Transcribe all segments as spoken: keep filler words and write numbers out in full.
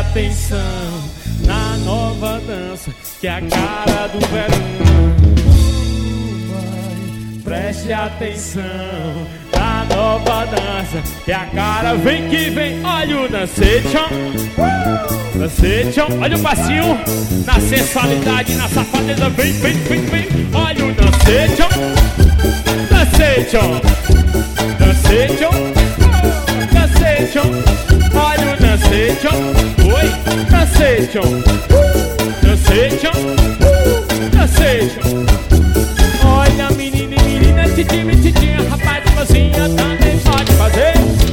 atenção na nova dança que é a cara do verão. Preste atenção na nova dança que é a cara, vem que vem. Olha o dancetão, dancetão, olha o passinho na sensualidade, na safadeza, vem, vem, vem, vem. Olha o dancetão, dancetão, dancetão, dancetão, olha o dancetão, oi, dancetão, dancetão, dancetão. Olha menina e menina, titinha e titinha, rapaz e mocinha também pode fazer.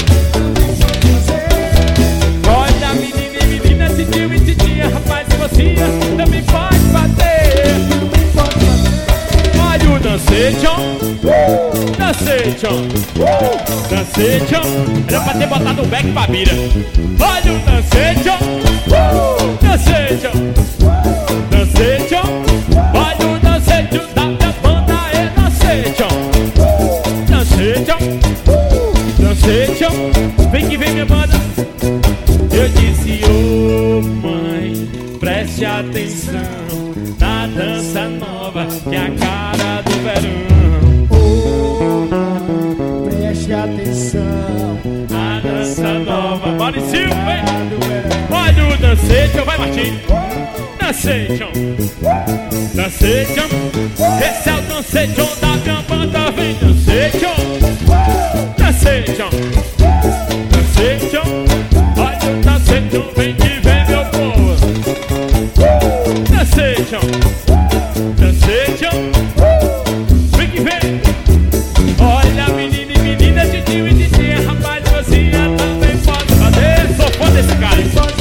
Olha menina e menina, titinha e titinha, rapaz e mocinha também pode fazer. Olha o dancetão, dancetão, dancetão. Era pra ter botado o back pra bira. Olha o dancetão, dancetão, dancetão. Olha o dancetão da minha banda, é dancetão, dancetão, dancetão. Vem que vem minha banda. Eu disse, ô oh, mãe, preste atenção na dança nova que é a cara do verão. Oh, preste atenção na dança nova. Maurício, vem. Olha o dancetão, vai Martim. Dancetão, dancetão. Esse é o dancetão da minha banda, vem dancetão, dancetão, dancetão. Olha o dancetão, vem que vem meu povo. Dancetão, dancetão, vem que vem. Olha menina e menina, titinho e titinha, rapaz e mocinha também pode fazer. Sou fã desse cara.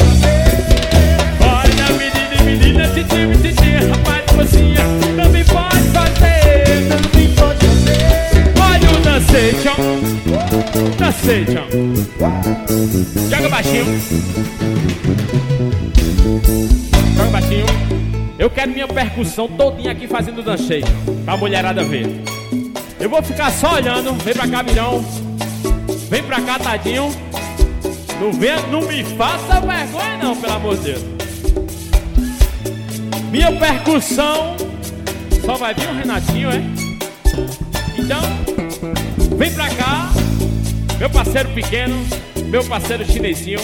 Olha menina e menina, titinho e titinha, rapaz e mocinha também pode fazer, também pode fazer. Olha o dancetão, dancetão. Joga baixinho, joga baixinho. Eu quero minha percussão todinha aqui fazendo dancetão, pra mulherada ver. Eu vou ficar só olhando. Vem pra cá, Mirão. Vem pra cá, tadinho. Não, vem, não me faça vergonha não, pelo amor de Deus. Minha percussão só vai vir o Renatinho, é? Então, vem pra cá, meu parceiro pequeno, meu parceiro chinesinho.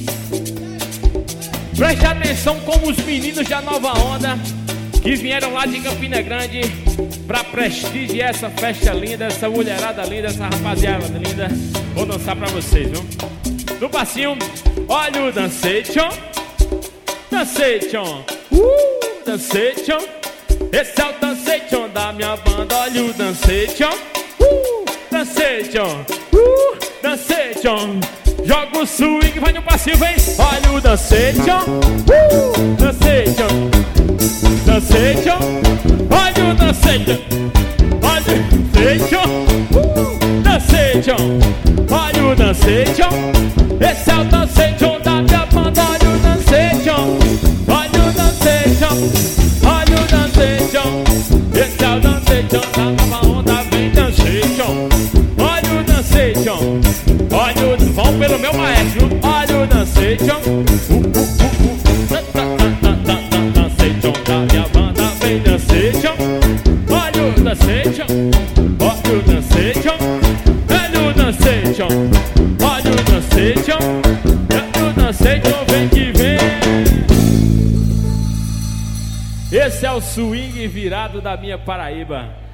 Preste atenção como os meninos da Nova Onda que vieram lá de Campina Grande pra prestigiar essa festa linda, essa mulherada linda, essa rapaziada linda. Vou dançar pra vocês, viu? No passinho, olha o dancetão, dancetão, uh, dancetão. Esse é o dancetão da minha banda, olha o dancetão, uh, dancetão, uh, dancetão. Joga o swing, vai no passinho, vem. Olha o dancetão, uh, dancetão, dancetão. Olha o dancetão, olha o dancetão, uh, dancetão. Olha o dancetão, esse é o dancetão da minha banda. Olha o dancetão, olha o dancetão, olha o dancetão. Esse é o dancetão da nova onda, vem dancetão. Olha o dancetão, olha o... Vão pelo meu maestro, olha o dancetão. Uh, uh, uh, uh. Dancetão da minha banda, vem dancetão. Olha o dancetão, olha o dancetão. Olha o dancetão, olha o dancetão. Olha o dancetão, vem que vem. Esse é o swing virado da minha Paraíba.